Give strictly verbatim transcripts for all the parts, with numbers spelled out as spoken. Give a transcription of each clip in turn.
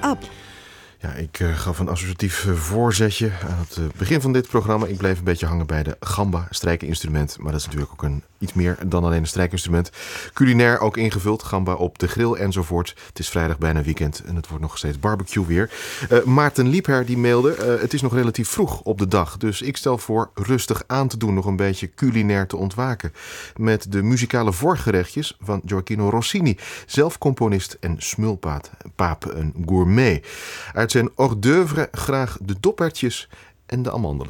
up. Ja, ik uh, gaf een associatief uh, voorzetje aan het uh, begin van dit programma. Ik bleef een beetje hangen bij de gamba, strijkinstrument. Maar dat is natuurlijk ook een, iets meer dan alleen een strijkinstrument. Culinair ook ingevuld, gamba op de grill enzovoort. Het is vrijdag bijna weekend en het wordt nog steeds barbecue weer. Uh, Maarten Liebher die mailde, uh, het is nog relatief vroeg op de dag. Dus ik stel voor rustig aan te doen, nog een beetje culinair te ontwaken. Met de muzikale voorgerechtjes van Gioacchino Rossini. Zelf componist en smulpaap, paap, een gourmet. Uit zijn hors d'oeuvre graag de doppertjes en de amandelen.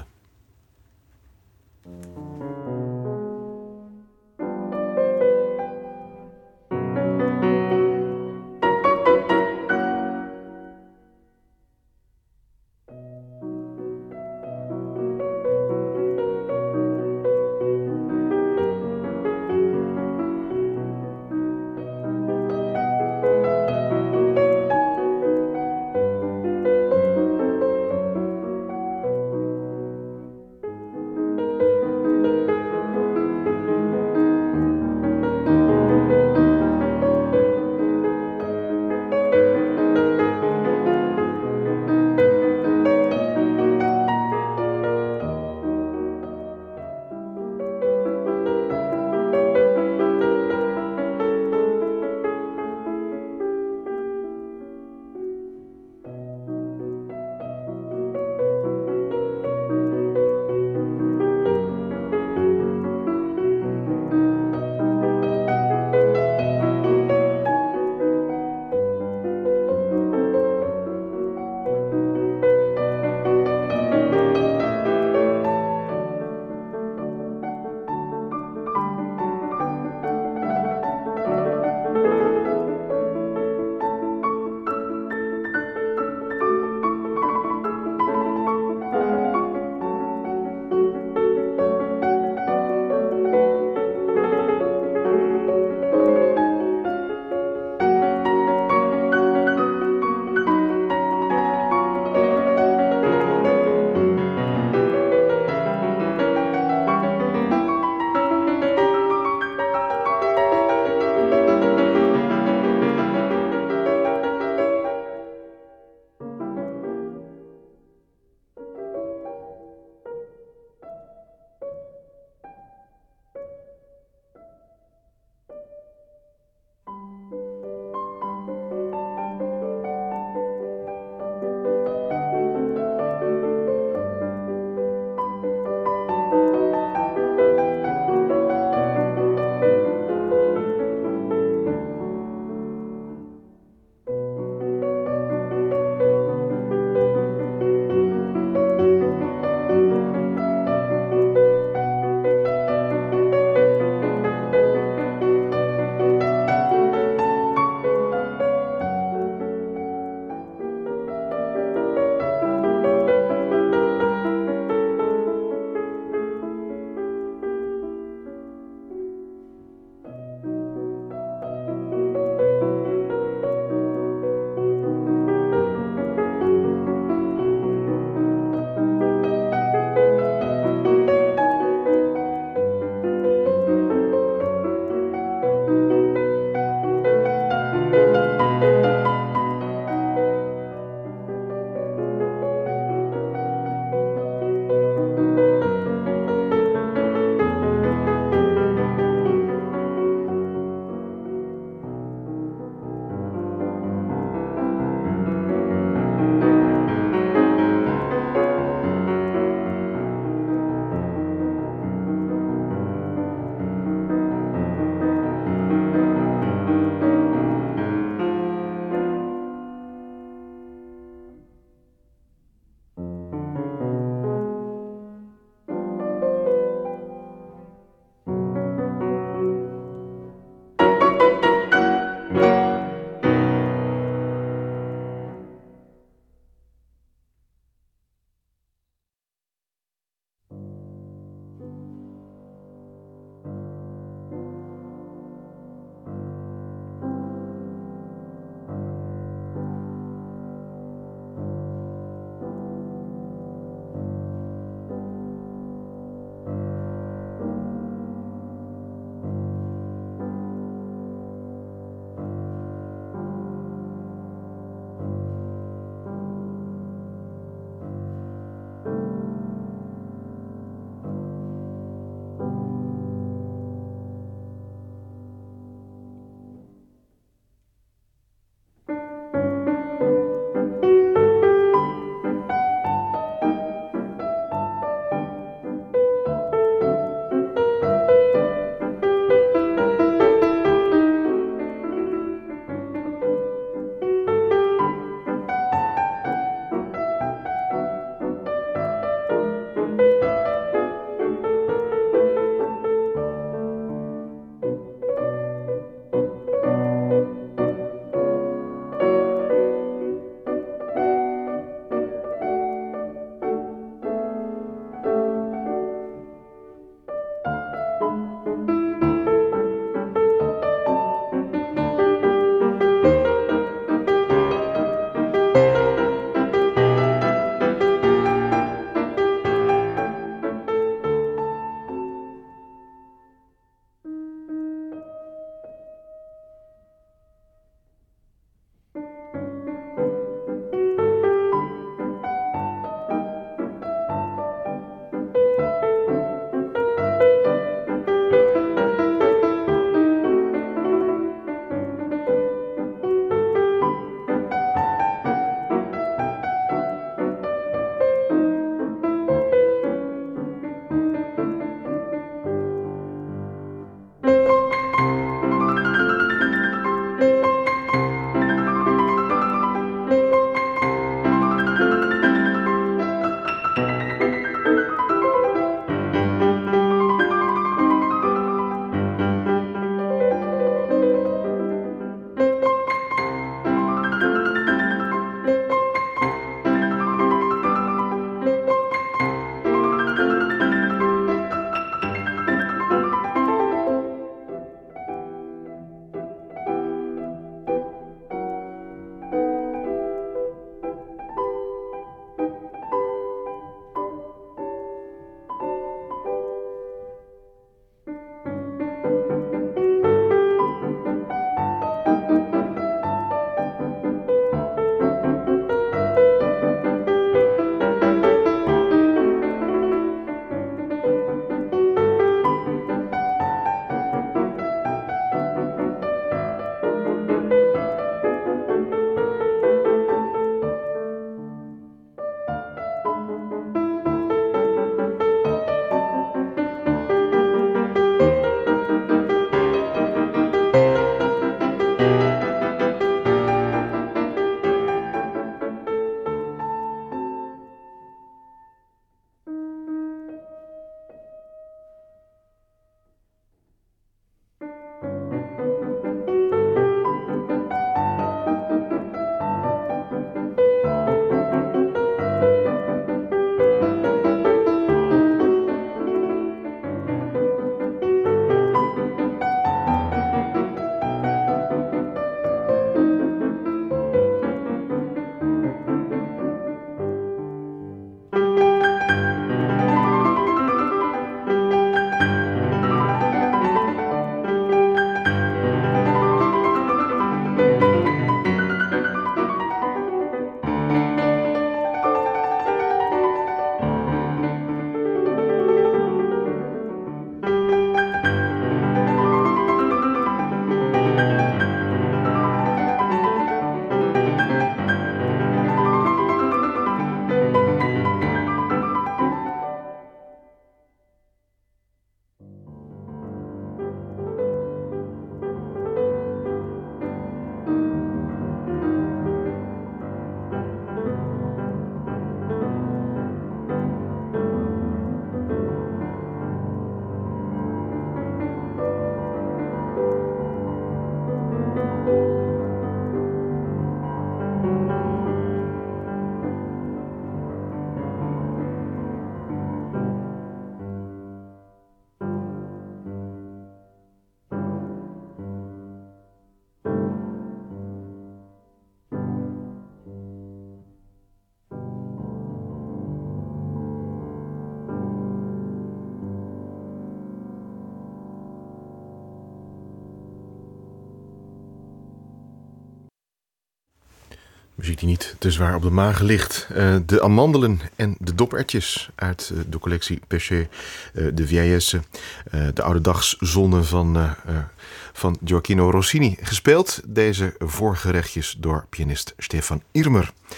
muziek die niet te zwaar op de maag ligt. Uh, de amandelen en de dopertjes uit uh, de collectie Péché uh, de Vieillesse. Uh, de oude dagszonde van, uh, uh, van Gioacchino Rossini. Gespeeld, deze voorgerechtjes, door pianist Stefan Irmer.